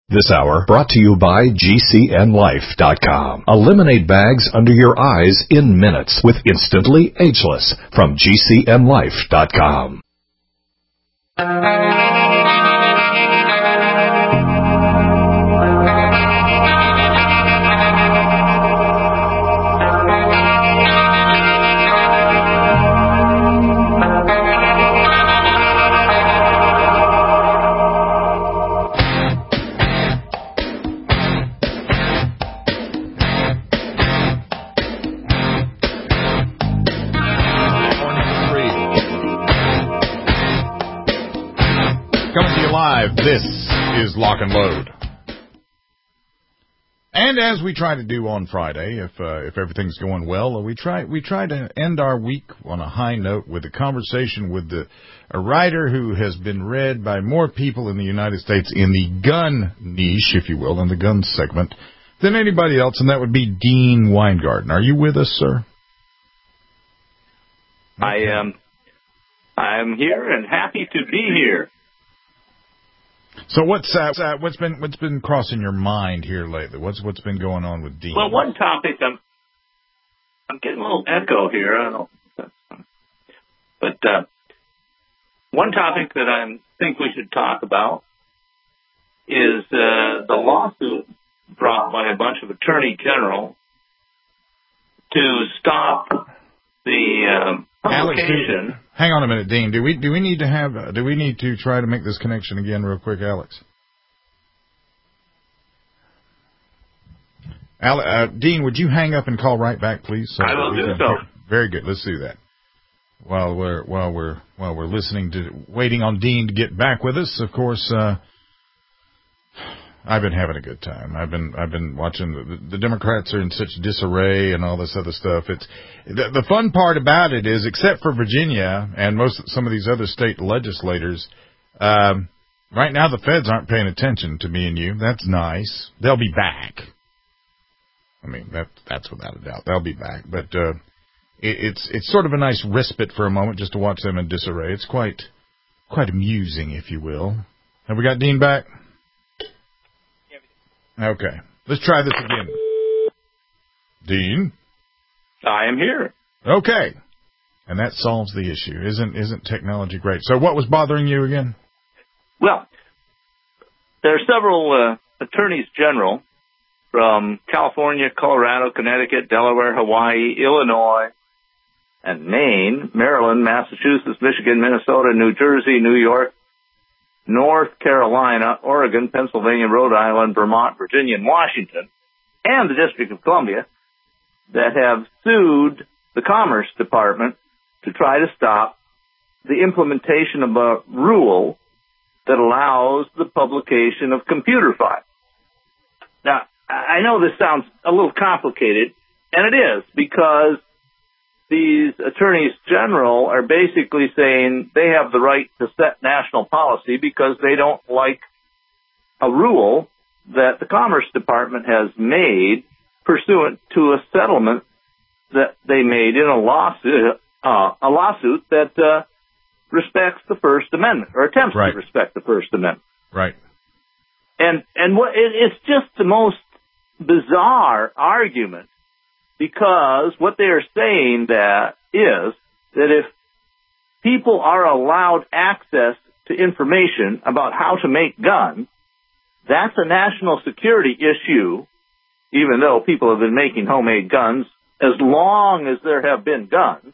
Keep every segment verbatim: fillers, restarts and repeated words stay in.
This hour brought to you by G C N Life dot com. Eliminate bags under your eyes in minutes with Instantly Ageless from G C N Life dot com. This is Lock and Load. And as we try to do on Friday, if uh, if everything's going well, we try we try to end our week on a high note with a conversation with the a writer who has been read by more people in the United States in the gun niche, if you will, in the gun segment, than anybody else, and that would be Dean Weingarten. Are you with us, sir? I am. I'm here and happy to be here. So what's uh, what's been what's been crossing your mind here lately? What's what's been going on with Dean? Well, one topic I'm I'm getting a little echo here. I don't know, if that's, but uh, one topic that I think we should talk about is uh, the lawsuit brought by a bunch of attorney generals to stop the uh, publication. Alex, hang on a minute, Dean. Do we do we need to have uh, do we need to try to make this connection again, real quick, Alex? Ale- uh, Dean, would you hang up and call right back, please? So I will do so. Very good. Let's do that. While we're while we're while we're listening to waiting on Dean to get back with us, of course. Uh, I've been having a good time. I've been I've been watching the, the Democrats are in such disarray and all this other stuff. It's the, the fun part about it is, except for Virginia and most some of these other state legislators, um, right now the feds aren't paying attention to me and you. That's nice. They'll be back. I mean that that's without a doubt. They'll be back. But uh, it, it's it's sort of a nice respite for a moment just to watch them in disarray. It's quite quite amusing, if you will. Have we got Dean back? Okay, let's try this again. Dean? I am here. Okay. And that solves the issue. Isn't isn't technology great? So what was bothering you again? Well, there are several uh, attorneys general from California, Colorado, Connecticut, Delaware, Hawaii, Illinois, and Maine, Maryland, Massachusetts, Michigan, Minnesota, New Jersey, New York, North Carolina, Oregon, Pennsylvania, Rhode Island, Vermont, Virginia, and Washington, and the District of Columbia that have sued the Commerce Department to try to stop the implementation of a rule that allows the publication of computer files. Now, I know this sounds a little complicated, and it is, because these attorneys general are basically saying they have the right to set national policy because they don't like a rule that the Commerce Department has made pursuant to a settlement that they made in a lawsuit, uh, a lawsuit that uh, respects the First Amendment, or attempts right. to respect the First Amendment. Right. And and what it, it's just the most bizarre argument. Because what they are saying that is that if people are allowed access to information about how to make guns, that's a national security issue, even though people have been making homemade guns as long as there have been guns.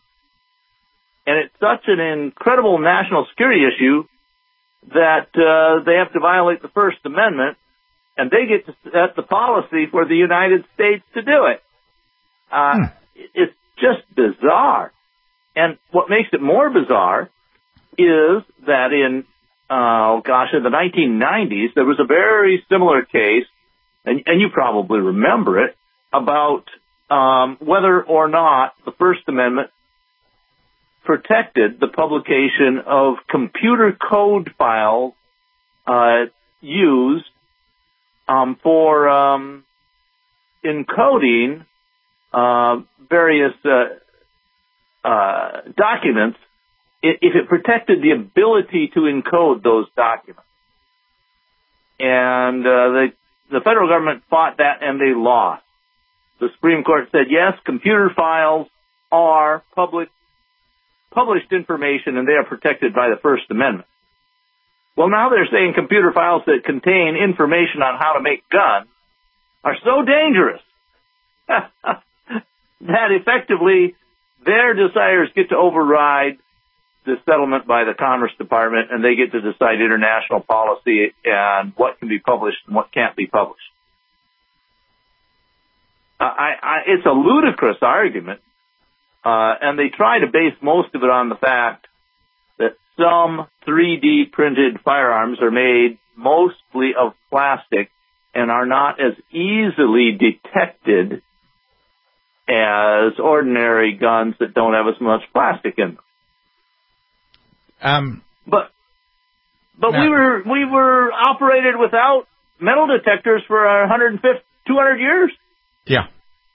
And it's such an incredible national security issue that uh, they have to violate the First Amendment, and they get to set the policy for the United States to do it. Uh, hmm. It's just bizarre. And what makes it more bizarre is that in, uh, gosh, in the nineteen nineties, there was a very similar case, and, and you probably remember it, about um, whether or not the First Amendment protected the publication of computer code files uh, used um, for um, encoding Uh, various uh, uh, documents, if it protected the ability to encode those documents. and uh, the the federal government fought that, and they lost. The Supreme Court said, yes, computer files are public, published information, and they are protected by the First Amendment. Well, now they're saying computer files that contain information on how to make guns are so dangerous that effectively their desires get to override the settlement by the Commerce Department, and they get to decide international policy and what can be published and what can't be published. Uh, I, I, it's a ludicrous argument, uh, and they try to base most of it on the fact that some three D printed firearms are made mostly of plastic and are not as easily detected as ordinary guns that don't have as much plastic in them. Um, but but now, we were we were operated without metal detectors for one hundred fifty, two hundred years. Yeah.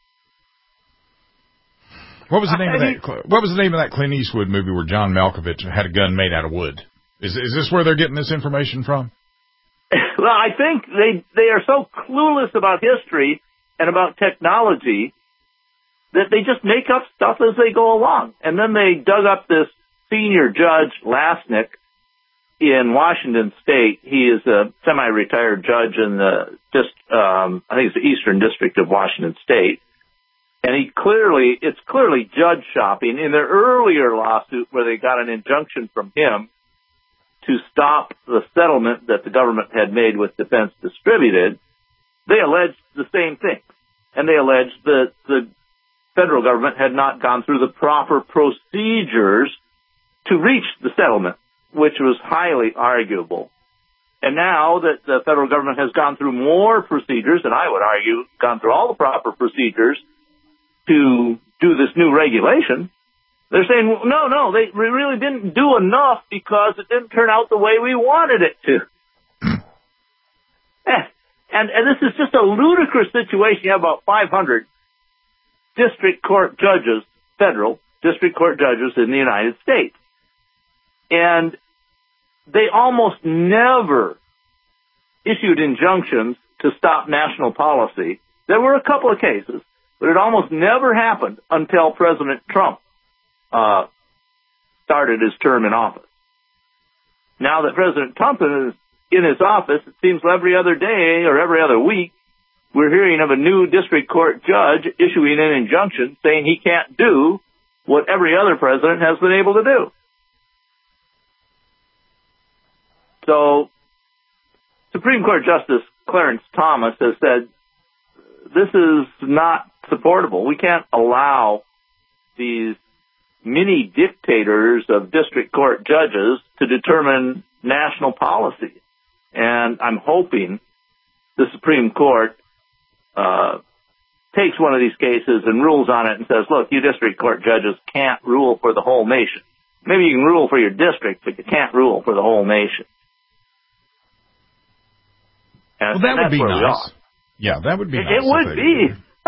What was the name I, of that? What was the name of that Clint Eastwood movie where John Malkovich had a gun made out of wood? Is is this where they're getting this information from? Well, I think they they are so clueless about history and about technology that they just make up stuff as they go along. And then they dug up this senior judge, Lasnik, in Washington State. He is a semi-retired judge in the just um, I think it's the Eastern District of Washington State. And he clearly, it's clearly judge shopping. In their earlier lawsuit where they got an injunction from him to stop the settlement that the government had made with Defense Distributed, they alleged the same thing. And they alleged that the federal government had not gone through the proper procedures to reach the settlement, which was highly arguable. And now that the federal government has gone through more procedures, and I would argue gone through all the proper procedures to do this new regulation, they're saying, no, no, they really didn't do enough because it didn't turn out the way we wanted it to. and, and this is just a ludicrous situation. You have about five hundred district court judges, federal district court judges in the United States. And they almost never issued injunctions to stop national policy. There were a couple of cases, but it almost never happened until President Trump uh, started his term in office. Now that President Trump is in his office, it seems every other day or every other week, we're hearing of a new district court judge issuing an injunction saying he can't do what every other president has been able to do. So, Supreme Court Justice Clarence Thomas has said, this is not supportable. We can't allow these mini dictators of district court judges to determine national policy. And I'm hoping the Supreme Court uh, takes one of these cases and rules on it and says, look, you district court judges can't rule for the whole nation. Maybe you can rule for your district, but you can't rule for the whole nation. And, well, that would be nice. Yeah, that would be it, nice. It would be.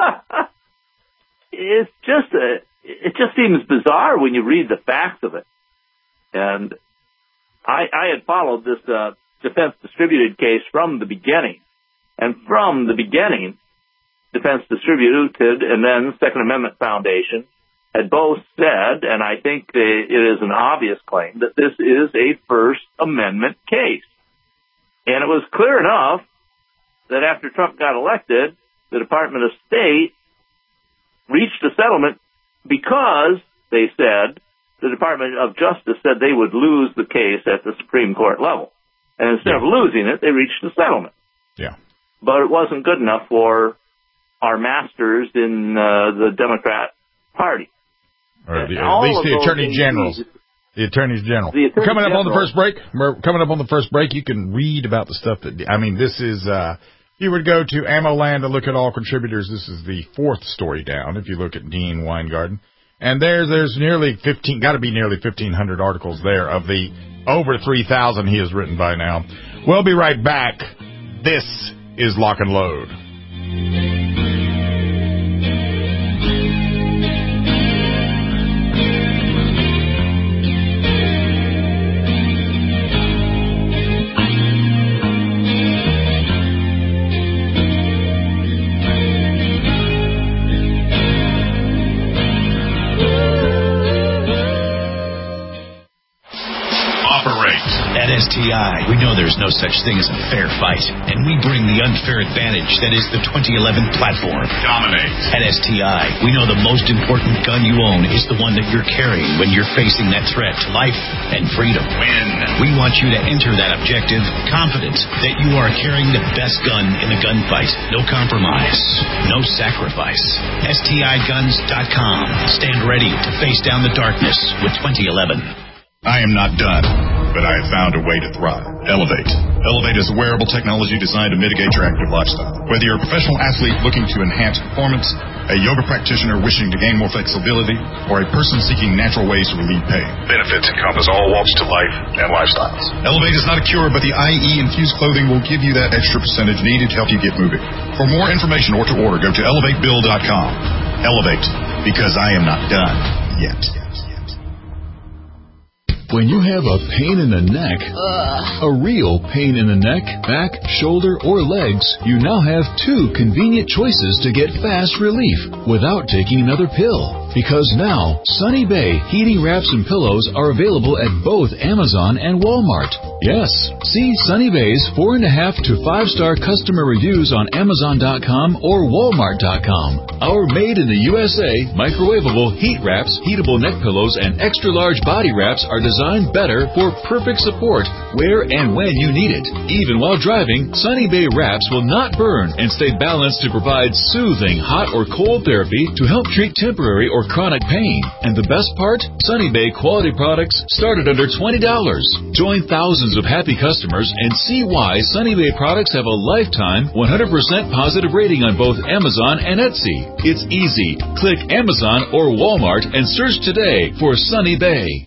It's just a, it just seems bizarre when you read the facts of it. And I, I had followed this uh, Defense Distributed case from the beginning. And from the beginning, Defense Distributed and then Second Amendment Foundation had both said, and I think it is an obvious claim, that this is a First Amendment case. And it was clear enough that after Trump got elected, the Department of State reached a settlement because they said, the Department of Justice said they would lose the case at the Supreme Court level. And instead yeah. of losing it, they reached a settlement. Yeah. But it wasn't good enough for our masters in uh, the Democrat Party. Or the, at least the Attorney Generals. The Attorneys General. The Attorney coming up General. on the first break. Coming up on the first break, you can read about the stuff that, I mean, this is, uh, if you would go to AmmoLand to look at all contributors, this is the fourth story down, if you look at Dean Weingarten. And there's, there's nearly fifteen, got to be nearly fifteen hundred articles there of the over three thousand he has written by now. We'll be right back. This is Lock and Load. T I, we know there's no such thing as a fair fight, and we bring the unfair advantage that is the twenty eleven platform. Dominate. At S T I, we know the most important gun you own is the one that you're carrying when you're facing that threat to life and freedom. Win. We want you to enter that objective confident that you are carrying the best gun in the gunfight. No compromise. No sacrifice. S T I guns dot com. Stand ready to face down the darkness with twenty eleven. I am not done, but I have found a way to thrive. Elevate. Elevate is a wearable technology designed to mitigate your active lifestyle. Whether you're a professional athlete looking to enhance performance, a yoga practitioner wishing to gain more flexibility, or a person seeking natural ways to relieve pain, benefits encompass all walks to life and lifestyles. Elevate is not a cure, but the I E-infused clothing will give you that extra percentage needed to help you get moving. For more information or to order, go to elevate bill dot com. Elevate, because I am not done yet. When you have a pain in the neck, Ugh. a real pain in the neck, back, shoulder, or legs, you now have two convenient choices to get fast relief without taking another pill. Because now, Sunny Bay heating wraps and pillows are available at both Amazon and Walmart. Yes, see Sunny Bay's four and a half to five star customer reviews on Amazon dot com or Walmart dot com. Our made in the U S A microwavable heat wraps, heatable neck pillows, and extra large body wraps are designed better for perfect support where and when you need it. Even while driving, Sunny Bay wraps will not burn and stay balanced to provide soothing hot or cold therapy to help treat temporary or chronic pain. And the best part? Sunny Bay quality products start at under twenty dollars. Join thousands of happy customers and see why Sunny Bay products have a lifetime one hundred percent positive rating on both Amazon and Etsy. It's easy. Click Amazon or Walmart and search today for Sunny Bay.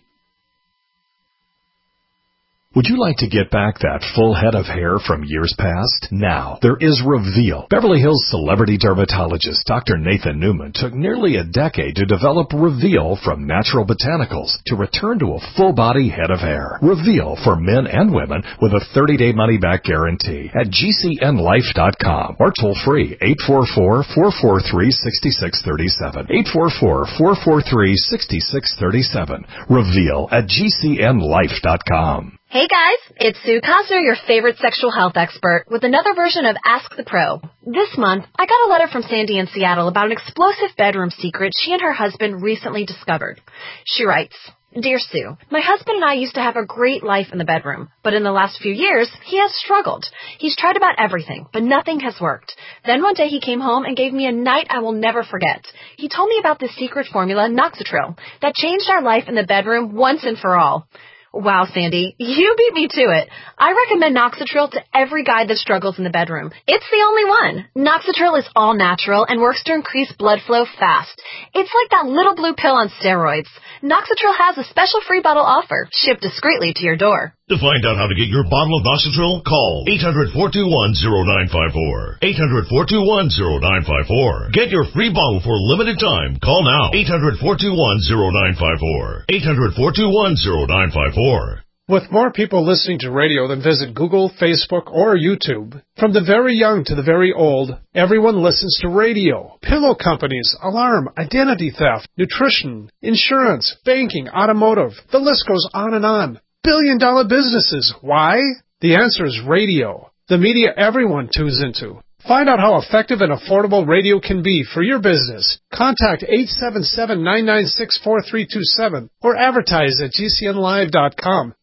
Would you like to get back that full head of hair from years past? Now, there is Reveal. Beverly Hills celebrity dermatologist Doctor Nathan Newman took nearly a decade to develop Reveal from natural botanicals to return to a full-body head of hair. Reveal for men and women with a thirty-day money-back guarantee at G C N life dot com or toll-free eight four four, four four three, six six three seven. eight four four, four four three, six six three seven. Reveal at G C N life dot com. Hey guys, it's Sue Cosner, your favorite sexual health expert, with another version of Ask the Pro. This month, I got a letter from Sandy in Seattle about an explosive bedroom secret she and her husband recently discovered. She writes, Dear Sue, my husband and I used to have a great life in the bedroom, but in the last few years, he has struggled. He's tried about everything, but nothing has worked. Then one day he came home and gave me a night I will never forget. He told me about the secret formula, Noxitril, that changed our life in the bedroom once and for all. Wow, Sandy, you beat me to it. I recommend Noxitril to every guy that struggles in the bedroom. It's the only one. Noxitril is all natural and works to increase blood flow fast. It's like that little blue pill on steroids. Noxitril has a special free bottle offer, shipped discreetly to your door. To find out how to get your bottle of Noxitril, call eight hundred, four two one, zero nine five four. eight hundred, four two one, zero nine five four. Get your free bottle for a limited time. Call now. eight hundred, four two one, zero nine five four. eight hundred, four two one, zero nine five four. With more people listening to radio than visit Google, Facebook, or YouTube, from the very young to the very old, everyone listens to radio. Pillow companies, alarm, identity theft, nutrition, insurance, banking, automotive. The list goes on and on. Billion-dollar businesses. Why? The answer is radio, the media everyone tunes into. Find out how effective and affordable radio can be for your business. Contact eight seven seven, nine nine six, four three two seven or advertise at G C N live dot com.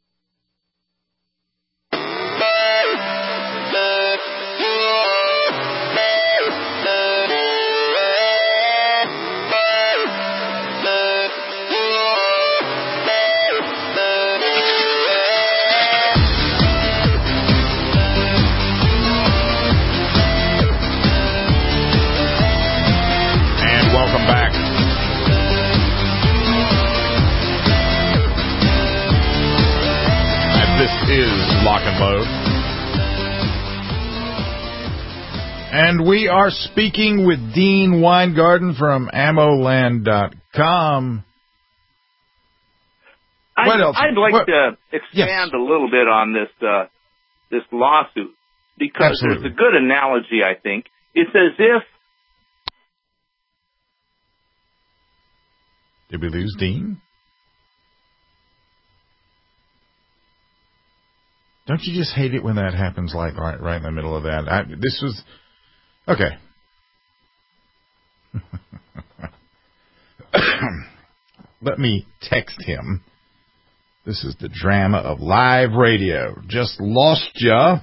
Is Lock and Load. And we are speaking with Dean Weingarten from ammo land dot com. I'd, what else? I'd like what? to expand yes. a little bit on this uh, this lawsuit, because Absolutely. there's a good analogy, I think. It's as if... Did we lose Dean? Don't you just hate it when that happens, like right, right in the middle of that? I, this was okay. Let me text him. This is the drama of live radio. Just lost ya.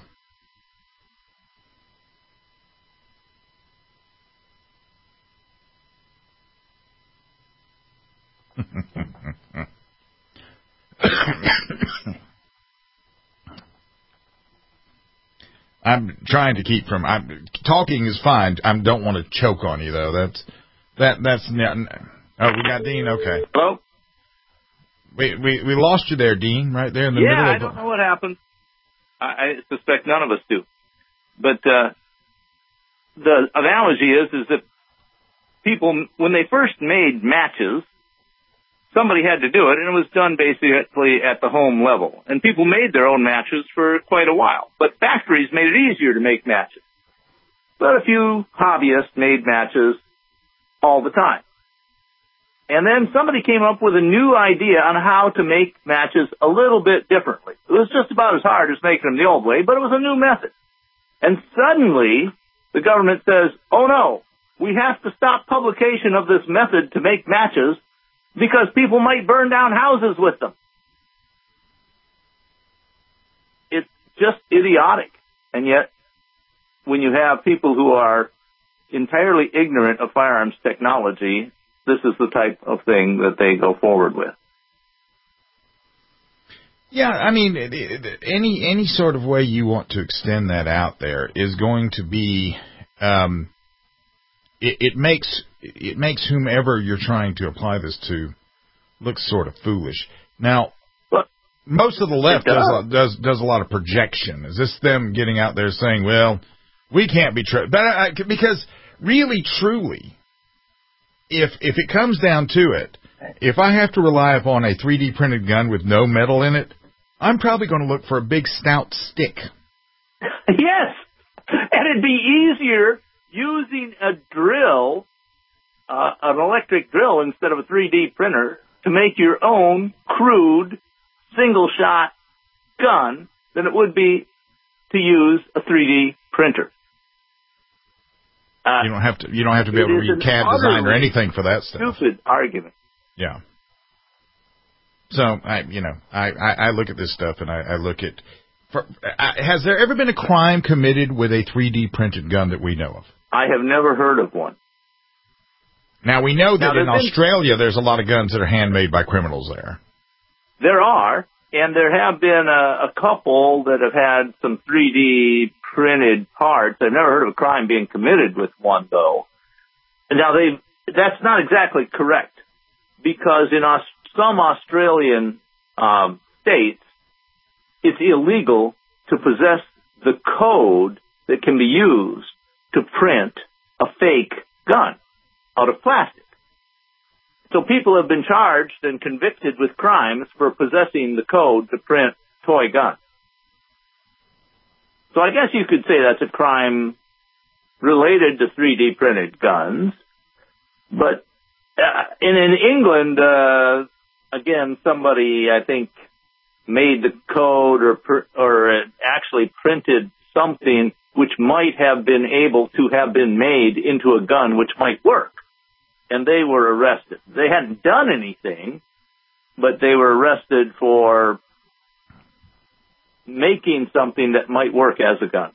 I'm trying to keep from. I'm talking is fine. I don't want to choke on you though. That's that. That's. Oh, we got Dean. Okay. Hello. We we we lost you there, Dean. Right there in the yeah, middle. Yeah, of I don't know what happened. I, I suspect none of us do. But uh, the analogy is is that people, when they first made matches, somebody had to do it, and it was done basically at the home level. And people made their own matches for quite a while. But factories made it easier to make matches. But a few hobbyists made matches all the time. And then somebody came up with a new idea on how to make matches a little bit differently. It was just about as hard as making them the old way, but it was a new method. And suddenly, the government says, oh no, we have to stop publication of this method to make matches because people might burn down houses with them. It's just idiotic. And yet, when you have people who are entirely ignorant of firearms technology, this is the type of thing that they go forward with. Yeah, I mean, any any sort of way you want to extend that out there is going to be, um, it, it makes it makes whomever you're trying to apply this to look sort of foolish. Now, but most of the left does. does does does a lot of projection. Is this them getting out there saying, "Well, we can't be true," but I, because really, truly. If if it comes down to it, if I have to rely upon a three D printed gun with no metal in it, I'm probably going to look for a big stout stick. Yes, and it'd be easier using a drill, uh, an electric drill instead of a three D printer to make your own crude single shot gun than it would be to use a three D printer. Uh, you don't have to. You don't have to be able to read C A D design or anything for that stuff. Stupid argument. Yeah. So I, you know, I, I, I look at this stuff and I, I look at. For, I, has there ever been a crime committed with a three D printed gun that we know of? I have never heard of one. Now we know that now, in Australia there's a lot of guns that are handmade by criminals there. There are, and there have been a, a couple that have had some three D printed parts. I've never heard of a crime being committed with one, though. Now, they that's not exactly correct, because in Aus- some Australian um, states, it's illegal to possess the code that can be used to print a fake gun out of plastic. So people have been charged and convicted with crimes for possessing the code to print toy guns. So I guess you could say that's a crime related to three D printed guns. But uh, in, in England, uh, again, somebody, I think, made the code or pr- or actually printed something which might have been able to have been made into a gun which might work. And they were arrested. They hadn't done anything, but they were arrested for making something that might work as a gun.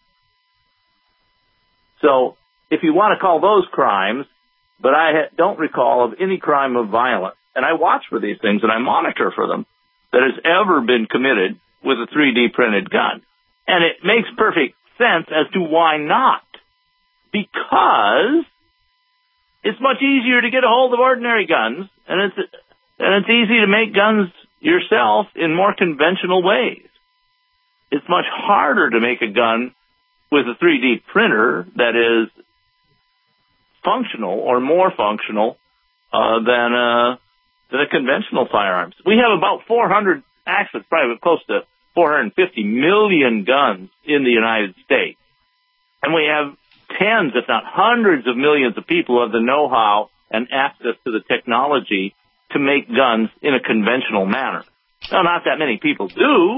So if you want to call those crimes, but I ha- don't recall of any crime of violence, and I watch for these things and I monitor for them, that has ever been committed with a three D printed gun. And it makes perfect sense as to why not. Because it's much easier to get a hold of ordinary guns, and it's and it's easy to make guns yourself in more conventional ways. It's much harder to make a gun with a three D printer that is functional or more functional uh, than a than a conventional firearms. We have about four hundred, actually probably close to four hundred fifty million guns in the United States, and we have tens, if not hundreds of millions of people who have the know-how and access to the technology to make guns in a conventional manner. Now, not that many people do,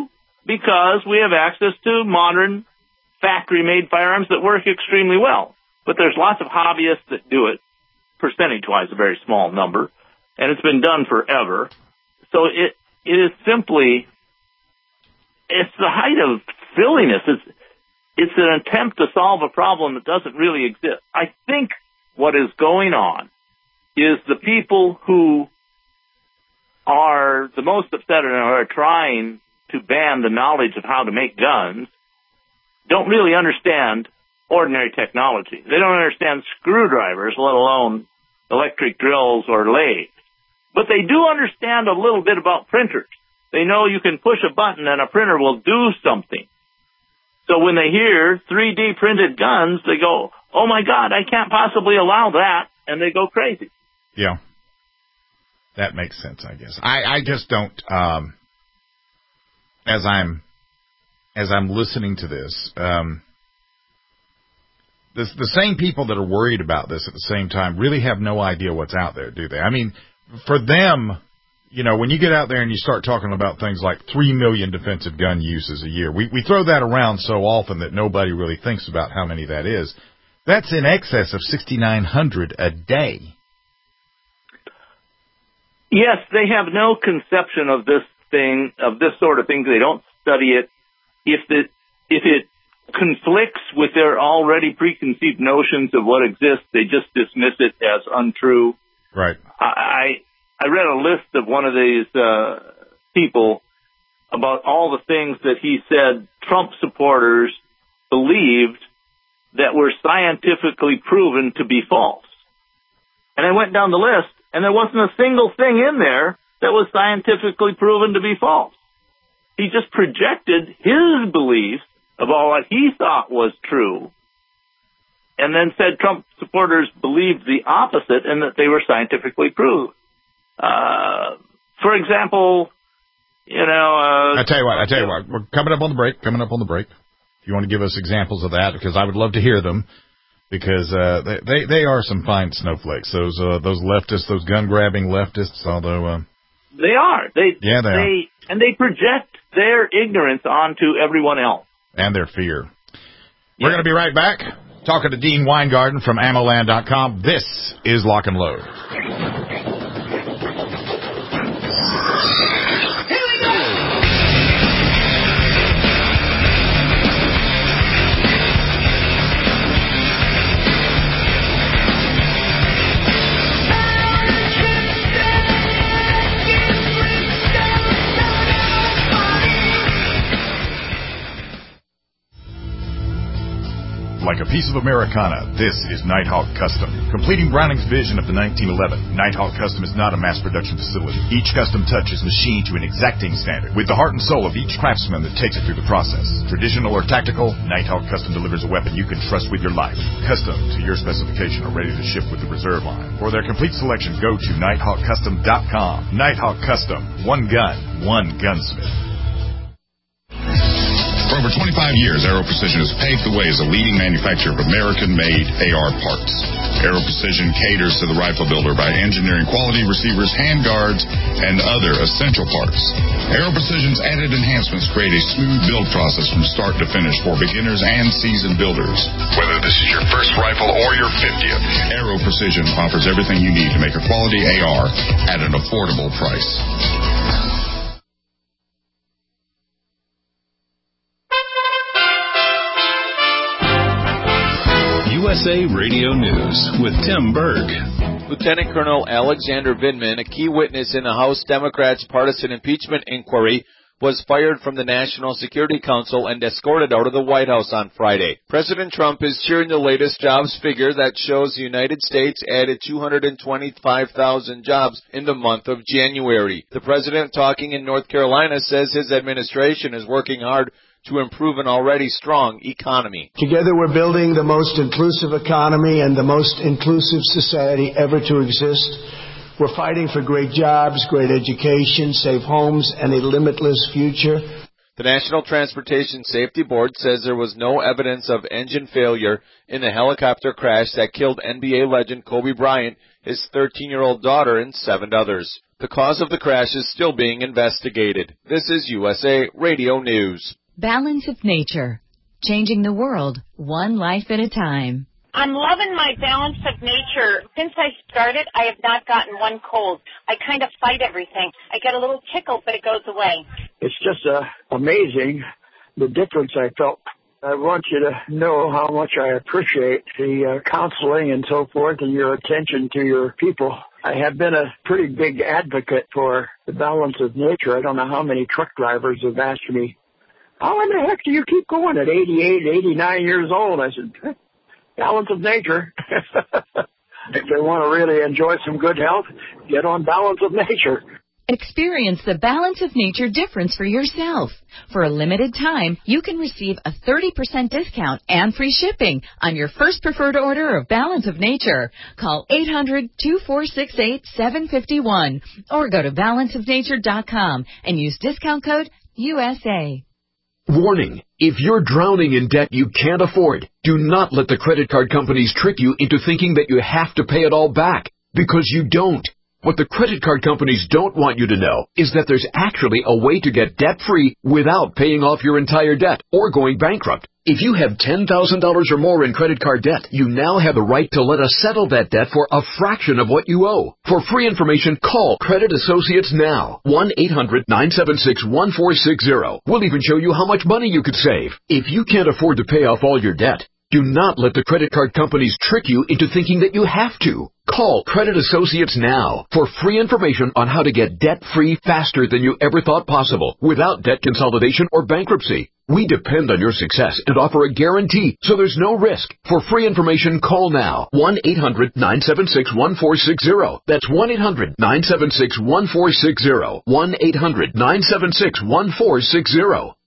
because we have access to modern factory-made firearms that work extremely well. But there's lots of hobbyists that do it, percentage-wise a very small number, and it's been done forever. So it it is simply, it's the height of silliness. It's, it's an attempt to solve a problem that doesn't really exist. I think what is going on is the people who are the most upset and are trying to ban the knowledge of how to make guns don't really understand ordinary technology. They don't understand screwdrivers, let alone electric drills or lathes. But they do understand a little bit about printers. They know you can push a button and a printer will do something. So when they hear three D printed guns, they go, oh my God, I can't possibly allow that, and they go crazy. Yeah. That makes sense, I guess. I, I just don't, um, as I'm, as I'm listening to this, um, the, the same people that are worried about this at the same time really have no idea what's out there, do they? I mean, for them, you know, when you get out there and you start talking about things like three million defensive gun uses a year, we, we throw that around so often that nobody really thinks about how many that is. That's in excess of sixty-nine hundred a day. Yes, they have no conception of this thing, of this sort of thing. They don't study it. If it, if it conflicts with their already preconceived notions of what exists, they just dismiss it as untrue. Right. I I read a list of one of these uh, people about all the things that he said Trump supporters believed that were scientifically proven to be false. And I went down the list, and there wasn't a single thing in there that was scientifically proven to be false. He just projected his beliefs about what he thought was true, and then said Trump supporters believed the opposite and that they were scientifically proved. Uh, for example, you know... Uh, I tell you what, I tell you what, we're coming up on the break, coming up on the break. If you want to give us examples of that, because I would love to hear them, because uh, they, they they are some fine snowflakes, those uh, those leftists, those gun-grabbing leftists, although... Uh, they are. They, yeah, they, they are. And they project their ignorance onto everyone else. And their fear. Yeah. We're going to be right back. Talking to Dean Weingarten from ammo land dot com. This is Lock and Load. Like a piece of Americana, this is Nighthawk Custom. Completing Browning's vision of the nineteen eleven, Nighthawk Custom is not a mass production facility. Each custom touch is machined to an exacting standard, with the heart and soul of each craftsman that takes it through the process. Traditional or tactical, Nighthawk Custom delivers a weapon you can trust with your life. Custom to your specification or ready to ship with the reserve line. For their complete selection, go to nighthawk custom dot com. Nighthawk Custom. One gun, one gunsmith. For over twenty-five years, Aero Precision has paved the way as a leading manufacturer of American-made A R parts. Aero Precision caters to the rifle builder by engineering quality receivers, handguards, and other essential parts. Aero Precision's added enhancements create a smooth build process from start to finish for beginners and seasoned builders. Whether this is your first rifle or your fiftieth, Aero Precision offers everything you need to make a quality A R at an affordable price. U S A Radio News with Tim Berg. Lieutenant Colonel Alexander Vindman, a key witness in the House Democrats' partisan impeachment inquiry, was fired from the National Security Council and escorted out of the White House on Friday. President Trump is cheering the latest jobs figure that shows the United States added two hundred twenty-five thousand jobs in the month of January. The president, talking in North Carolina, says his administration is working hard to improve an already strong economy. Together we're building the most inclusive economy and the most inclusive society ever to exist. We're fighting for great jobs, great education, safe homes, and a limitless future. The National Transportation Safety Board says there was no evidence of engine failure in the helicopter crash that killed N B A legend Kobe Bryant, his thirteen-year-old daughter, and seven others. The cause of the crash is still being investigated. This is U S A Radio News. Balance of Nature. Changing the world, one life at a time. I'm loving my Balance of Nature. Since I started, I have not gotten one cold. I kind of fight everything. I get a little tickle, but it goes away. It's just uh, amazing the difference I felt. I want you to know how much I appreciate the uh, counseling and so forth and your attention to your people. I have been a pretty big advocate for the Balance of Nature. I don't know how many truck drivers have asked me, how in the heck do you keep going at eighty-eight, eighty-nine years old? I said, Balance of Nature. If they want to really enjoy some good health, get on Balance of Nature. Experience the Balance of Nature difference for yourself. For a limited time, you can receive a thirty percent discount and free shipping on your first preferred order of Balance of Nature. Call eight hundred, two four six eight, seven five one or go to balance of nature dot com and use discount code U S A. Warning, if you're drowning in debt you can't afford, do not let the credit card companies trick you into thinking that you have to pay it all back, because you don't. What the credit card companies don't want you to know is that there's actually a way to get debt-free without paying off your entire debt or going bankrupt. If you have ten thousand dollars or more in credit card debt, you now have the right to let us settle that debt for a fraction of what you owe. For free information, call Credit Associates now. one eight hundred, nine seven six, one four six zero. We'll even show you how much money you could save. If you can't afford to pay off all your debt, do not let the credit card companies trick you into thinking that you have to. Call Credit Associates now for free information on how to get debt-free faster than you ever thought possible without debt consolidation or bankruptcy. We depend on your success and offer a guarantee, so there's no risk. For free information, call now. one eight hundred, nine seven six, one four six zero. That's one eight hundred, nine seven six, one four six zero. one eight hundred, nine seven six, one four six zero.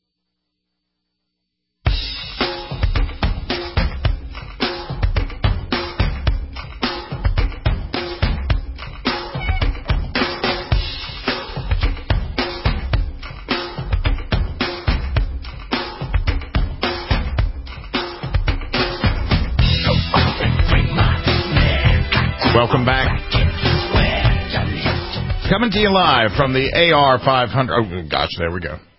Welcome back. Coming to you live from the A R five hundred. Oh, gosh, there we go.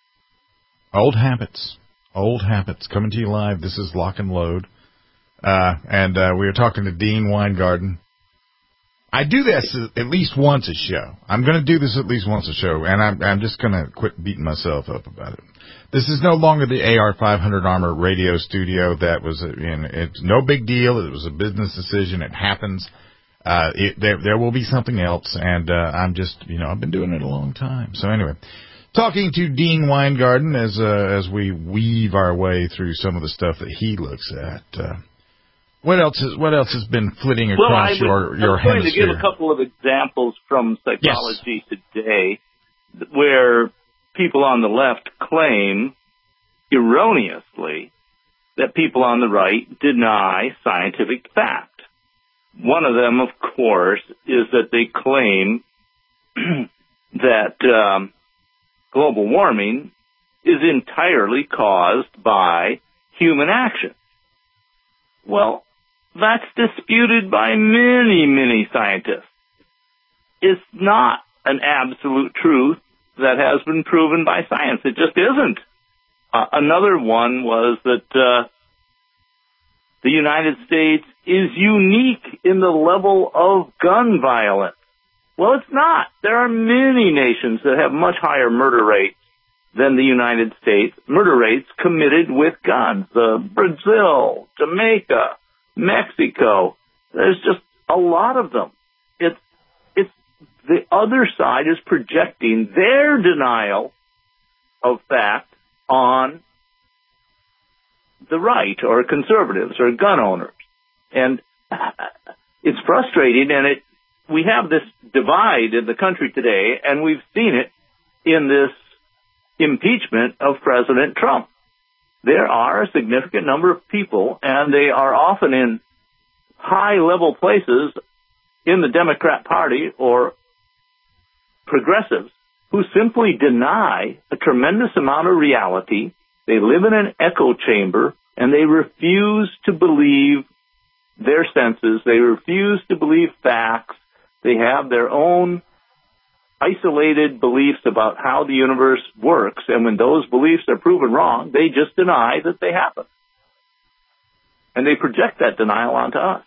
Old habits. Old habits. Coming to you live. This is Lock and Load. Uh, and uh, we are talking to Dean Weingarten. I do this at least once a show. I'm going to do this at least once a show, and I'm, I'm just going to quit beating myself up about it. This is no longer the A R five hundred Armor radio studio. That was, a, you know, it's no big deal. It was a business decision. It happens. Uh, it, there, there will be something else, and uh, I'm just, you know, I've been doing it a long time. So anyway, talking to Dean Weingarten as uh, as we weave our way through some of the stuff that he looks at. Uh, what else has what else has been flitting across well, I was, your your I'm going hemisphere? to give a couple of examples from psychology yes. today, where people on the left claim erroneously that people on the right deny scientific fact. One of them, of course, is that they claim that um, global warming is entirely caused by human action. Well, that's disputed by many, many scientists. It's not an absolute truth that has been proven by science. It just isn't. Uh, another one was that uh, the United States is unique in the level of gun violence. Well, it's not. There are many nations that have much higher murder rates than the United States, murder rates committed with guns. Uh, Brazil, Jamaica, Mexico. There's just a lot of them. It's, it's, the other side is projecting their denial of fact on the right or conservatives or gun owners. And it's frustrating, and it we have this divide in the country today, and we've seen it in this impeachment of President Trump. There are a significant number of people, and they are often in high-level places in the Democrat Party or progressives, who simply deny a tremendous amount of reality. They live in an echo chamber, and they refuse to believe their senses. They refuse to believe facts. They have their own isolated beliefs about how the universe works, and when those beliefs are proven wrong, they just deny that they happen. And they project that denial onto us.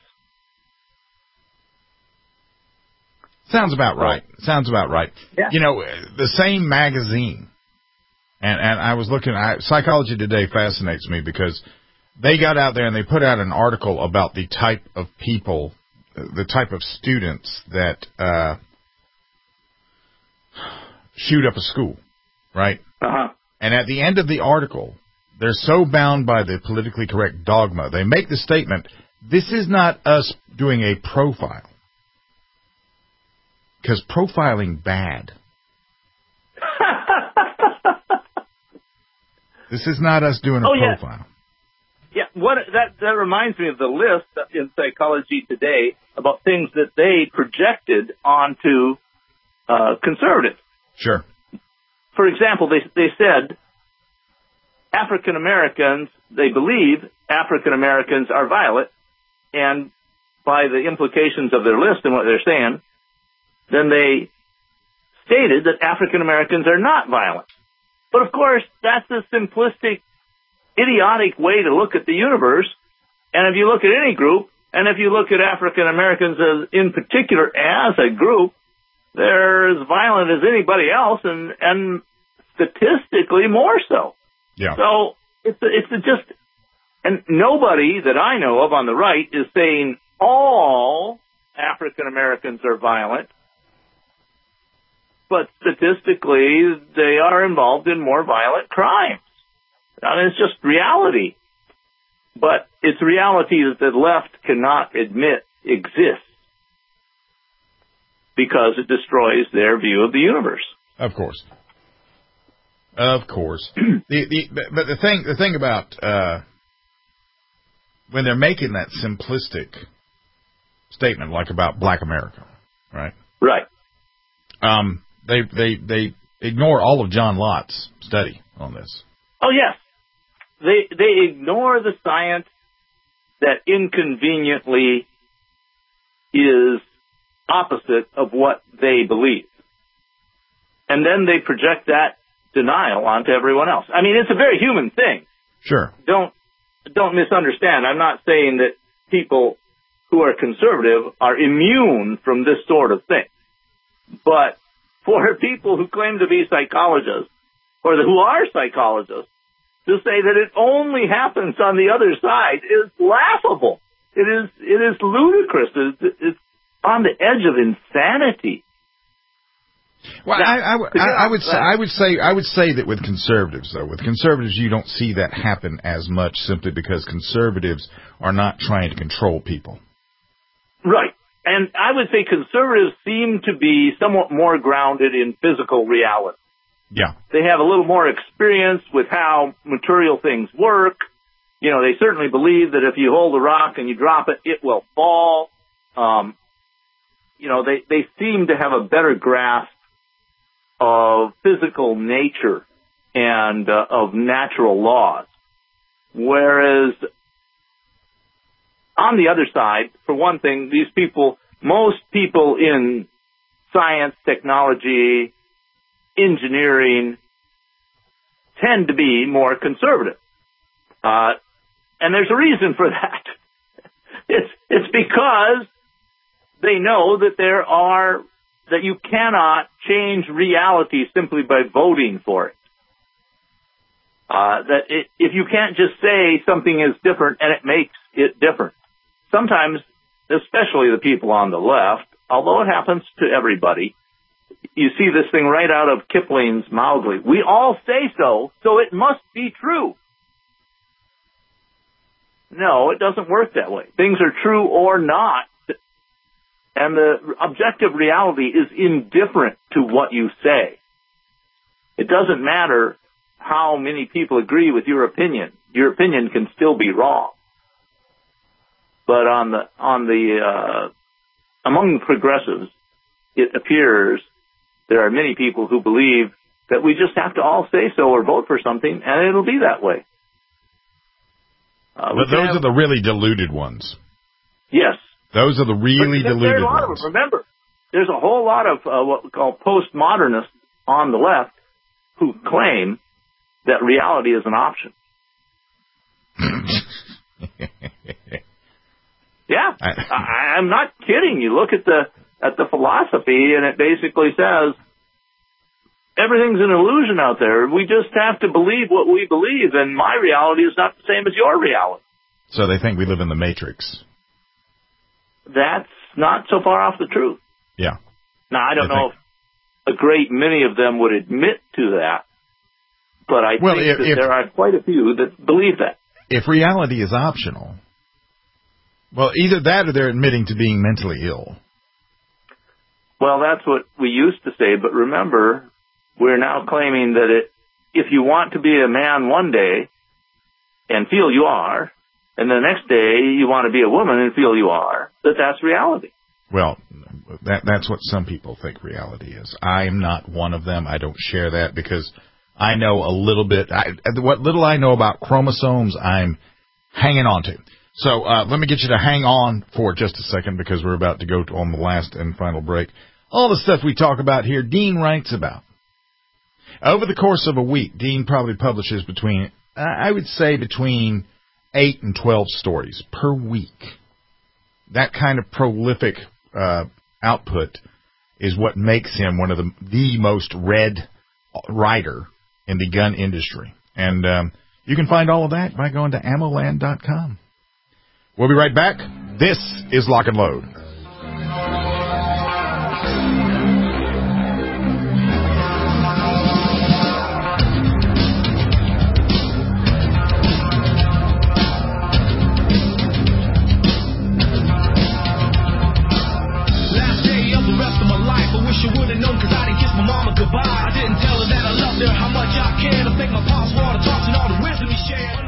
Sounds about right. Sounds about right. Yeah. You know, the same magazine, and, and I was looking, I, Psychology Today fascinates me because they got out there and they put out an article about the type of people, the type of students that uh, shoot up a school, right? Uh-huh. And at the end of the article, they're so bound by the politically correct dogma, they make the statement, this is not us doing a profile. Because profiling bad. This is not us doing a oh, yeah. profile. Yeah, what that that reminds me of the list in Psychology Today about things that they projected onto uh, conservatives. Sure. For example, they they said African Americans, they believe African Americans are violent, and by the implications of their list and what they're saying, then they stated that African Americans are not violent. But of course, that's a simplistic, idiotic way to look at the universe. And if you look at any group, and if you look at African Americans as, in particular as a group, they're as violent as anybody else, and, and statistically more so. Yeah. So it's a, it's a just, and nobody that I know of on the right is saying all African Americans are violent. But statistically, they are involved in more violent crimes. And it's just reality. But it's reality that the left cannot admit exists because it destroys their view of the universe. Of course. Of course. the, the, but the thing, the thing about uh, when they're making that simplistic statement, like about Black America, right? Right. Um. They they they ignore all of John Lott's study on this. Oh yes, they they ignore the science that inconveniently is opposite of what they believe, and then they project that denial onto everyone else. I mean, it's a very human thing. Sure. Don't don't misunderstand. I'm not saying that people who are conservative are immune from this sort of thing, but for people who claim to be psychologists, or who are psychologists, to say that it only happens on the other side is laughable. It is it is ludicrous. It's, it's on the edge of insanity. Well, now, I, I, I, I would say I would say I would say that with conservatives, though, with conservatives, you don't see that happen as much simply because conservatives are not trying to control people. Right. And I would say conservatives seem to be somewhat more grounded in physical reality. Yeah. They have a little more experience with how material things work. You know, they certainly believe that if you hold a rock and you drop it, it will fall. Um, you know, they, they seem to have a better grasp of physical nature and uh, of natural laws. Whereas on the other side, for one thing, these people, most people in science, technology, engineering, tend to be more conservative. Uh, and there's a reason for that. It's, it's because they know that there are, that you cannot change reality simply by voting for it. Uh, that it, if you can't just say something is different and it makes it different. Sometimes, especially the people on the left, although it happens to everybody, you see this thing right out of Kipling's Mowgli. We all say so, so it must be true. No, it doesn't work that way. Things are true or not, and the objective reality is indifferent to what you say. It doesn't matter how many people agree with your opinion. Your opinion can still be wrong. But on the on the uh, among the progressives, it appears there are many people who believe that we just have to all say so or vote for something, and it'll be that way. Uh, but those have, are the really deluded ones. Yes. Those are the really but deluded there are a lot ones. of them. Remember, there's a whole lot of uh, what we call postmodernists on the left who claim that reality is an option. Yeah, I, I'm not kidding. You look at the at the philosophy, and it basically says everything's an illusion out there. We just have to believe what we believe, and my reality is not the same as your reality. So they think we live in the Matrix. That's not so far off the truth. Yeah. Now, I don't I know if a great many of them would admit to that, but I well, think if, that if, there are quite a few that believe that. If reality is optional, well, either that or they're admitting to being mentally ill. Well, that's what we used to say, but remember, we're now claiming that it, if you want to be a man one day and feel you are, and the next day you want to be a woman and feel you are, that that's reality. Well, that that's what some people think reality is. I'm not one of them. I don't share that because I know a little bit. I, what little I know about chromosomes, I'm hanging on to. So uh, let me get you to hang on for just a second because we're about to go to, on the last and final break. All the stuff we talk about here, Dean writes about. Over the course of a week, Dean probably publishes between, I would say, between eight and twelve stories per week. That kind of prolific uh, output is what makes him one of the, the most read writer in the gun industry. And um, you can find all of that by going to ammo land dot com. We'll be right back. This is Lock and Load. Last day of the rest of my life, I wish I would have known because I didn't kiss my mama goodbye. I didn't tell her that I loved her, how much I cared. I think my pops water talks and all the wisdom he shared.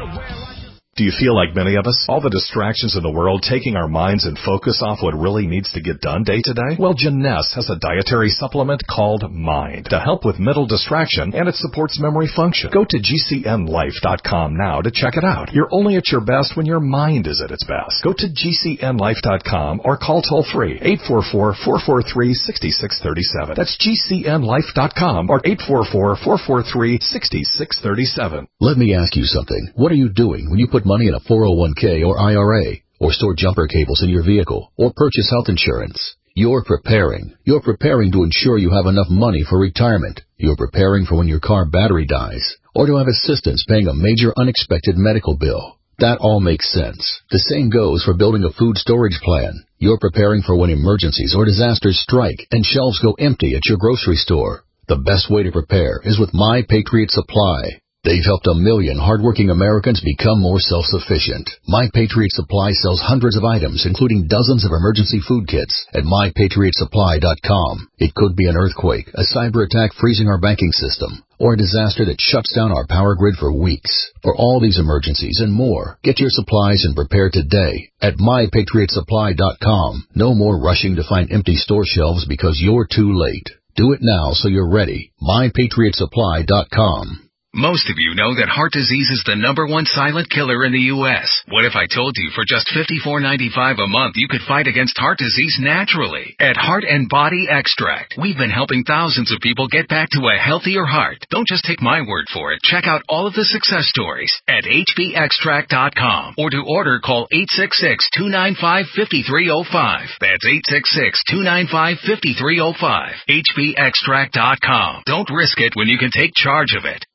Do you feel like many of us? All the distractions in the world taking our minds and focus off what really needs to get done day to day? Well, Jeunesse has a dietary supplement called Mind to help with mental distraction, and it supports memory function. Go to G C N life dot com now to check it out. You're only at your best when your mind is at its best. Go to G C N life dot com or call toll free eight four four, four four three, six six three seven. That's G C N life dot com or eight four four, four four three, six six three seven. Let me ask you something. What are you doing when you put money in a four oh one k or I R A, or store jumper cables in your vehicle, or purchase health insurance? You're preparing. You're preparing to ensure you have enough money for retirement. You're preparing for when your car battery dies, or to have assistance paying a major unexpected medical bill. That all makes sense. The same goes for building a food storage plan. You're preparing for when emergencies or disasters strike and shelves go empty at your grocery store. The best way to prepare is with My Patriot Supply. They've helped a million hardworking Americans become more self-sufficient. My Patriot Supply sells hundreds of items, including dozens of emergency food kits at my patriot supply dot com. It could be an earthquake, a cyber attack freezing our banking system, or a disaster that shuts down our power grid for weeks. For all these emergencies and more, get your supplies and prepare today at my patriot supply dot com. No more rushing to find empty store shelves because you're too late. Do it now so you're ready. my patriot supply dot com. Most of you know that heart disease is the number one silent killer in the U S What if I told you for just fifty-four ninety-five a month you could fight against heart disease naturally? At Heart and Body Extract, we've been helping thousands of people get back to a healthier heart. Don't just take my word for it. Check out all of the success stories at H B extract dot com, or to order, call eight six six, two nine five, five three zero five. That's eight six six, two nine five, five three zero five. H B extract dot com. Don't risk it when you can take charge of it.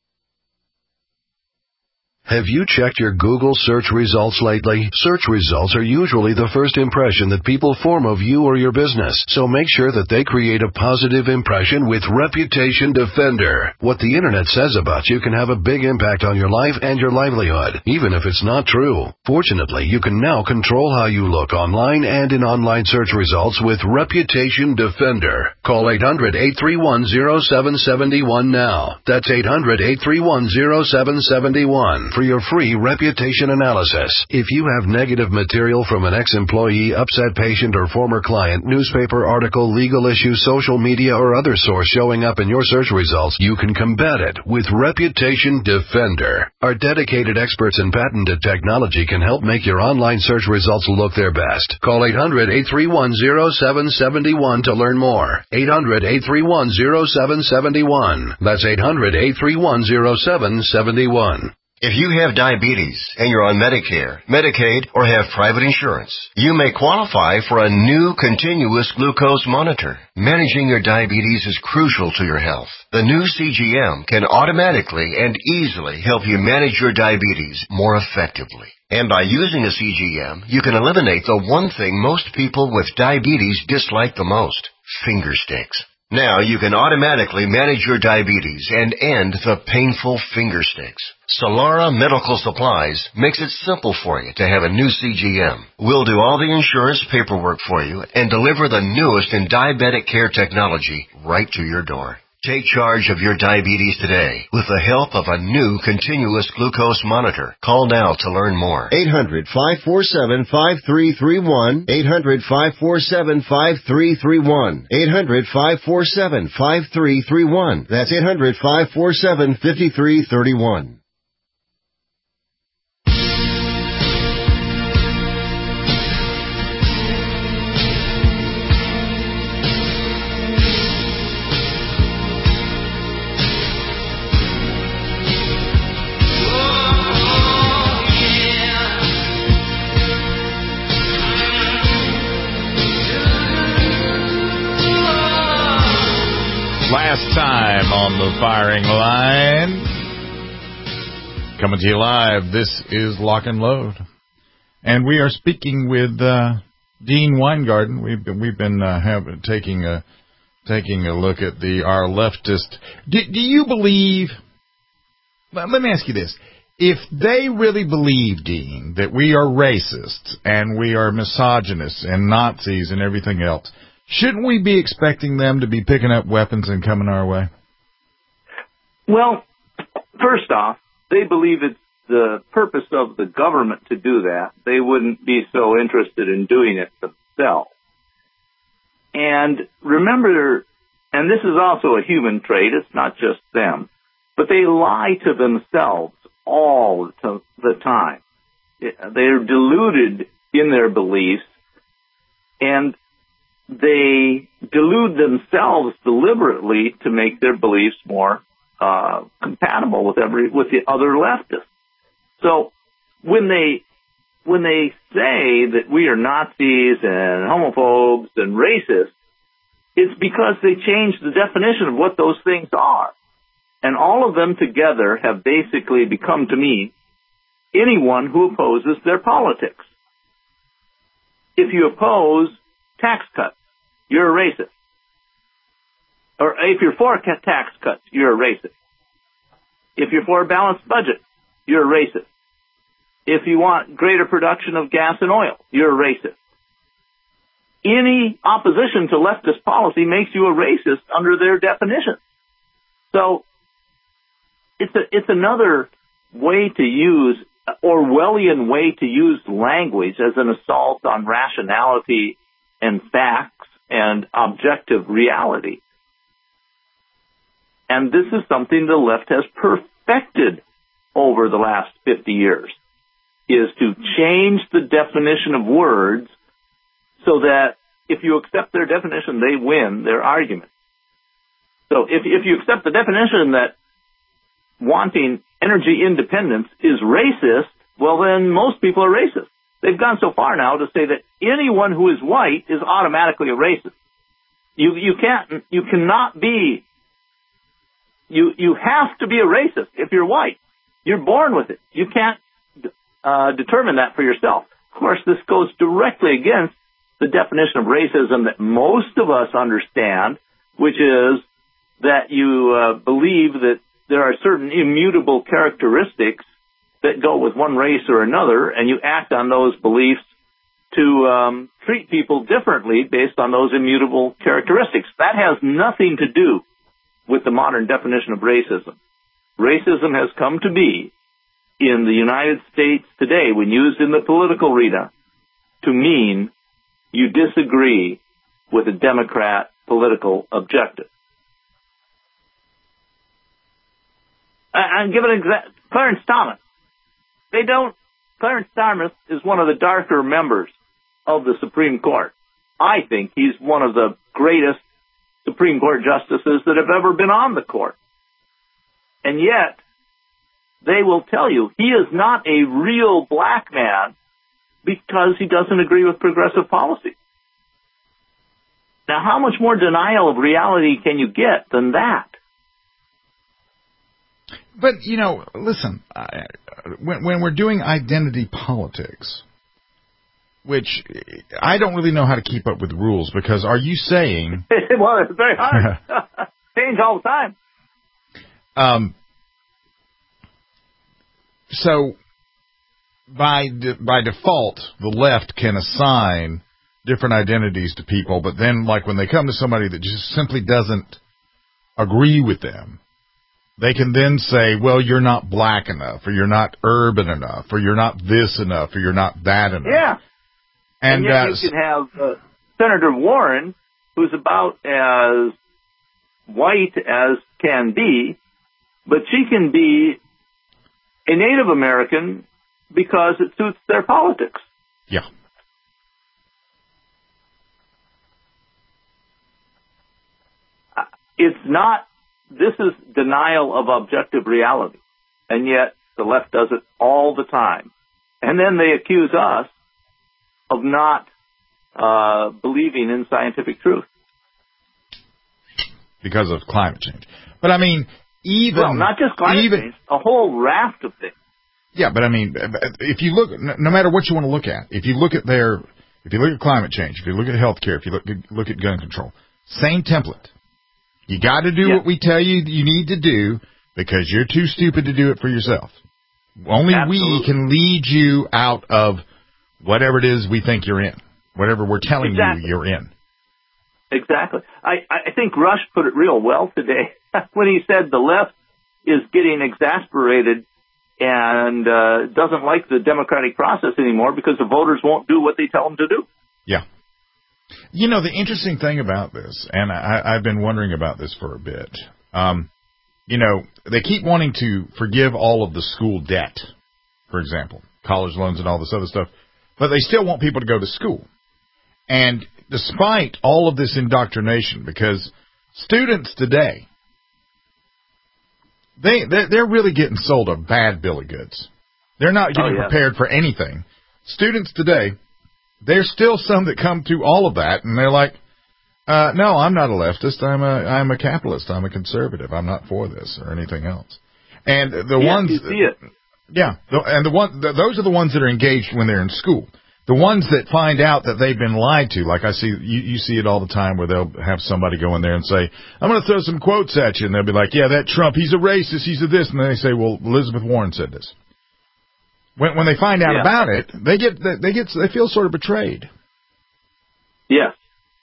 Have you checked your Google search results lately? Search results are usually the first impression that people form of you or your business, so make sure that they create a positive impression with Reputation Defender. What the internet says about you can have a big impact on your life and your livelihood, even if it's not true. Fortunately, you can now control how you look online and in online search results with Reputation Defender. Call eight hundred, eight three one, zero seven seven one now. That's eight hundred, eight three one, zero seven seven one. for your free reputation analysis. If you have negative material from an ex-employee, upset patient, or former client, newspaper article, legal issue, social media, or other source showing up in your search results, you can combat it with Reputation Defender. Our dedicated experts in patented technology can help make your online search results look their best. Call eight hundred, eight three one, zero seven seven one to learn more. eight hundred, eight three one, zero seven seven one. That's eight hundred, eight three one, zero seven seven one. If you have diabetes and you're on Medicare, Medicaid, or have private insurance, you may qualify for a new continuous glucose monitor. Managing your diabetes is crucial to your health. The new C G M can automatically and easily help you manage your diabetes more effectively. And by using a C G M, you can eliminate the one thing most people with diabetes dislike the most: finger sticks. Now you can automatically manage your diabetes and end the painful finger sticks. Solara Medical Supplies makes it simple for you to have a new C G M. We'll do all the insurance paperwork for you and deliver the newest in diabetic care technology right to your door. Take charge of your diabetes today with the help of a new continuous glucose monitor. Call now to learn more. eight hundred, five four seven, five three three one. eight hundred, five four seven, five three three one. eight hundred, five four seven, five three three one. That's eight hundred, five four seven, five three three one. Last time on the firing line. Coming to you live, this is Lock and Load. And we are speaking with uh, Dean Weingarten. We've been, we've been uh, have, taking, a, taking a look at the our leftist. Do, do you believe, well, let me ask you this. If they really believe, Dean, that we are racists and we are misogynists and Nazis and everything else, shouldn't we be expecting them to be picking up weapons and coming our way? Well, first off, they believe it's the purpose of the government to do that. They wouldn't be so interested in doing it themselves. And remember, and this is also a human trait, it's not just them, but they lie to themselves all the time. They're deluded in their beliefs, and they delude themselves deliberately to make their beliefs more uh, compatible with every with the other leftists. So when they when they say that we are Nazis and homophobes and racists, it's because they changed the definition of what those things are. And all of them together have basically become to me anyone who opposes their politics. If you oppose tax cuts, you're a racist. Or if you're for tax cuts, you're a racist. If you're for a balanced budget, you're a racist. If you want greater production of gas and oil, you're a racist. Any opposition to leftist policy makes you a racist under their definition. So it's a, it's another way to use, Orwellian way to use language as an assault on rationality and facts and objective reality. And this is something the left has perfected over the last fifty years, is to change the definition of words so that if you accept their definition, they win their argument. So if, if you accept the definition that wanting energy independence is racist, well, then most people are racist. They've gone so far now to say that anyone who is white is automatically a racist. You you can't you cannot be you you have to be a racist if you're white. You're born with it. You can't uh, determine that for yourself. Of course, this goes directly against the definition of racism that most of us understand, which is that you uh, believe that there are certain immutable characteristics that go with one race or another, and you act on those beliefs to um, treat people differently based on those immutable characteristics. That has nothing to do with the modern definition of racism. Racism has come to be in the United States today, when used in the political arena, to mean you disagree with a Democrat political objective. I'm giving an example. Clarence Thomas. They don't, Clarence Thomas is one of the darker members of the Supreme Court. I think he's one of the greatest Supreme Court justices that have ever been on the court. And yet, they will tell you he is not a real black man because he doesn't agree with progressive policy. Now, how much more denial of reality can you get than that? But, you know, listen, I, when, when we're doing identity politics, which I don't really know how to keep up with rules, because are you saying... Well, it's very hard. Change all the time. Um. So, by de- by default, the left can assign different identities to people, but then, like, when they come to somebody that just simply doesn't agree with them, they can then say, well, you're not black enough, or you're not urban enough, or you're not this enough, or you're not that enough. Yeah. And, and yet uh, you can have uh, Senator Warren, who's about as white as can be, but she can be a Native American because it suits their politics. Yeah. Uh, it's not, this is denial of objective reality, and yet the left does it all the time. And then they accuse us of not uh, believing in scientific truth. Because of climate change. But I mean, even... Well, not just climate even, change, a whole raft of things. Yeah, but I mean, if you look, no matter what you want to look at, if you look at their, if you look at climate change, if you look at healthcare, if you look, look at gun control, same template. You got to do yeah. what we tell you you need to do because you're too stupid to do it for yourself. Only Absolutely. we can lead you out of whatever it is we think you're in, whatever we're telling exactly. you you're in. Exactly. I, I think Rush put it real well today when he said the left is getting exasperated and uh, doesn't like the democratic process anymore because the voters won't do what they tell them to do. Yeah. You know, the interesting thing about this, and I, I've been wondering about this for a bit, um, you know, they keep wanting to forgive all of the school debt, for example, college loans and all this other stuff, but they still want people to go to school. And despite all of this indoctrination, because students today, they, they're really getting sold a bad bill of goods. They're not getting oh, yeah. prepared for anything. Students today, there's still some that come through all of that, and they're like, uh, no, I'm not a leftist. I'm a I'm a capitalist. I'm a conservative. I'm not for this or anything else. And the yeah, ones, you see it. yeah, and the one, the, those are the ones that are engaged when they're in school. The ones that find out that they've been lied to, like I see, you, you see it all the time where they'll have somebody go in there and say, I'm going to throw some quotes at you. And they'll be like, yeah, that Trump, he's a racist, he's a this. And then they say, well, Elizabeth Warren said this. When when they find out yeah. about it, they get, they get, they feel sort of betrayed. Yes.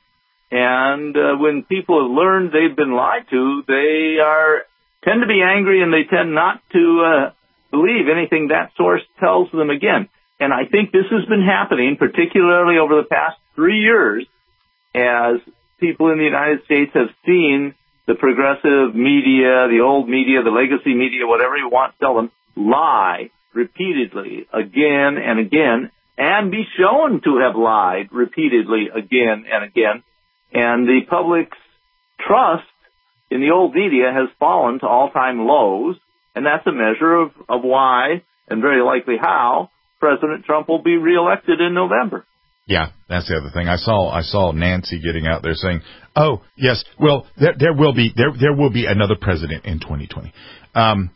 And uh, when people have learned they've been lied to, they are, tend to be angry and they tend not to uh, believe anything that source tells them again. And I think this has been happening, particularly over the past three years, as people in the United States have seen the progressive media, the old media, the legacy media, whatever you want to tell them, lie repeatedly again and again, and be shown to have lied repeatedly again and again. And the public's trust in the old media has fallen to all-time lows, and that's a measure of, of why, and very likely how, President Trump will be reelected in November. Yeah, that's the other thing. I saw I saw Nancy getting out there saying, "Oh, yes, well, there, there will be there there will be another president in twenty twenty." Um,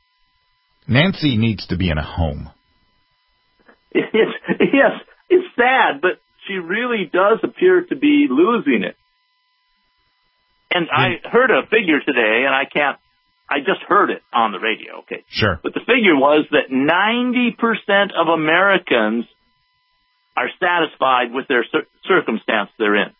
Nancy needs to be in a home. It's, yes, it's sad, but she really does appear to be losing it. And yeah. I heard a figure today, and I can't. I just heard it on the radio, okay? Sure. But the figure was that ninety percent of Americans are satisfied with their cir- circumstance they're in.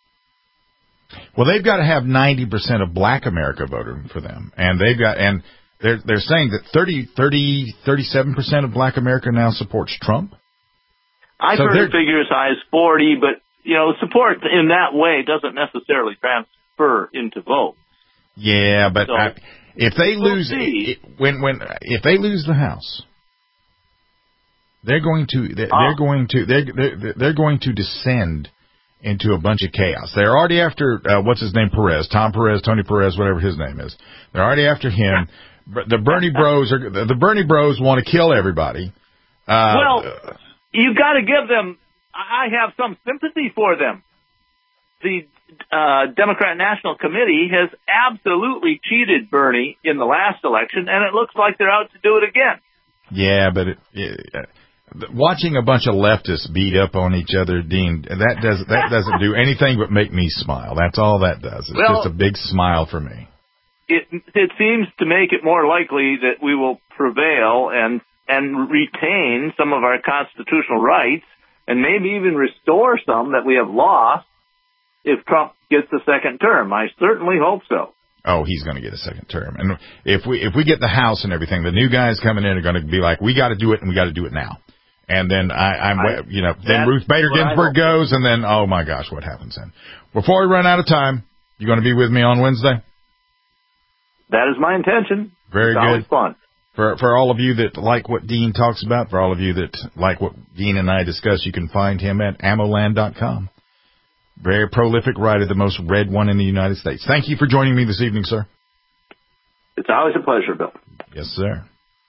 Well, they've got to have ninety percent of black America voting for them. And they've got, and they're they're saying that thirty, thirty, thirty-seven percent of Black America now supports Trump. I've so heard figures as high as forty, but you know, support in that way doesn't necessarily transfer into vote. Yeah, but so, I, if they we'll lose see. when when if they lose the House, they're going to they're, ah. they're going to they're, they're they're going to descend into a bunch of chaos. They're already after uh, what's his name, Perez, Tom Perez, Tony Perez, whatever his name is. They're already after him. The Bernie Bros are the Bernie Bros want to kill everybody. Uh, well, you got to give them. I have some sympathy for them. The uh, Democrat National Committee has absolutely cheated Bernie in the last election, and it looks like they're out to do it again. Yeah, but it, it, uh, watching a bunch of leftists beat up on each other, Dean, that does that doesn't do anything but make me smile. That's all that does. It's well, just a big smile for me. It it seems to make it more likely that we will prevail and and retain some of our constitutional rights, and maybe even restore some that we have lost if Trump gets a second term. I certainly hope so. Oh, he's going to get a second term. And if we if we get the House and everything, the new guys coming in are going to be like, we got to do it, and we got to do it now. And then I, I'm, I, you know, then Ruth Bader Ginsburg goes, and then, oh my gosh, what happens then? Before we run out of time, you going to be with me on Wednesday? That is my intention. Very it's good. Always fun. For for all of you that like what Dean talks about, for all of you that like what Dean and I discuss, you can find him at ammo land dot com. Very prolific writer, the most read one in the United States. Thank you for joining me this evening, sir. It's always a pleasure, Bill. Yes, sir.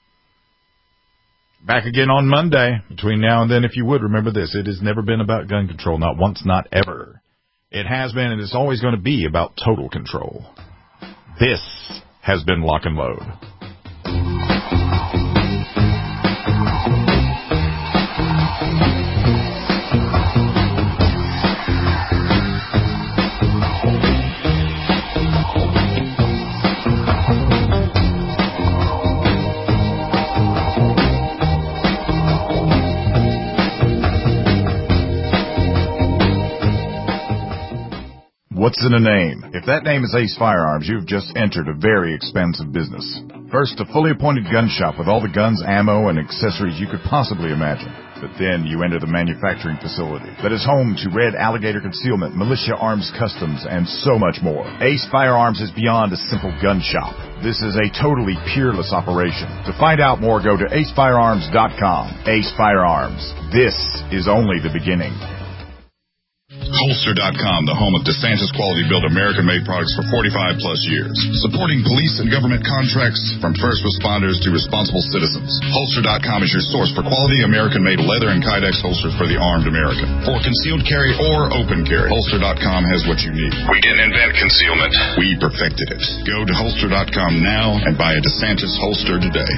Back again on Monday. Between now and then, if you would, remember this. It has never been about gun control. Not once, not ever. It has been, and it's always going to be about total control. This has been Lock and Load. What's in a name? If that name is Ace Firearms, you've just entered a very expensive business. First, a fully appointed gun shop with all the guns, ammo, and accessories you could possibly imagine. But then you enter the manufacturing facility that is home to Red Alligator Concealment, Militia Arms Customs, and so much more. Ace Firearms is beyond a simple gun shop. This is a totally peerless operation. To find out more, go to ace firearms dot com. Ace Firearms. This is only the beginning. Holster dot com, the home of DeSantis quality built American-made products for forty-five plus years. Supporting police and government contracts from first responders to responsible citizens. Holster dot com is your source for quality American-made leather and Kydex holsters for the armed American. For concealed carry or open carry, Holster dot com has what you need. We didn't invent concealment. We perfected it. Go to Holster dot com now and buy a DeSantis holster today.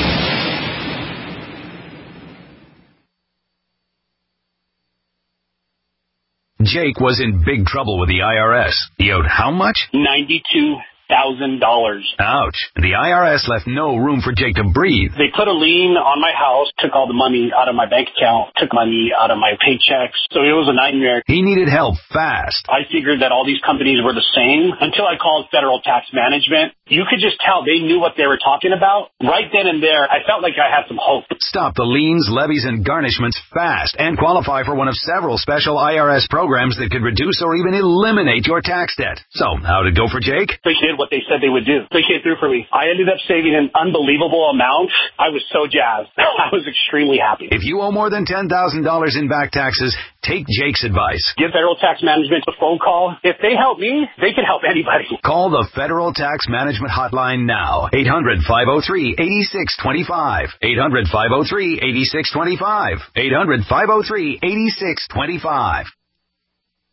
Jake was in big trouble with the I R S. He owed how much? ninety-two thousand dollars. Ouch. The I R S left no room for Jake to breathe. They put a lien on my house, took all the money out of my bank account, took money out of my paychecks. So it was a nightmare. He needed help fast. I figured that all these companies were the same until I called Federal Tax Management. You could just tell they knew what they were talking about. Right then and there, I felt like I had some hope. Stop the liens, levies, and garnishments fast and qualify for one of several special I R S programs that could reduce or even eliminate your tax debt. So, how'd it go for Jake? They did what they said they would do. They came through for me. I ended up saving an unbelievable amount. I was so jazzed. I was extremely happy. If you owe more than ten thousand dollars in back taxes, take Jake's advice. Give Federal Tax Management a phone call. If they help me, they can help anybody. Call the Federal Tax Management Hotline now. eight hundred, five oh three, eight six two five. eight hundred, five oh three, eight six two five. eight hundred, five oh three, eight six two five.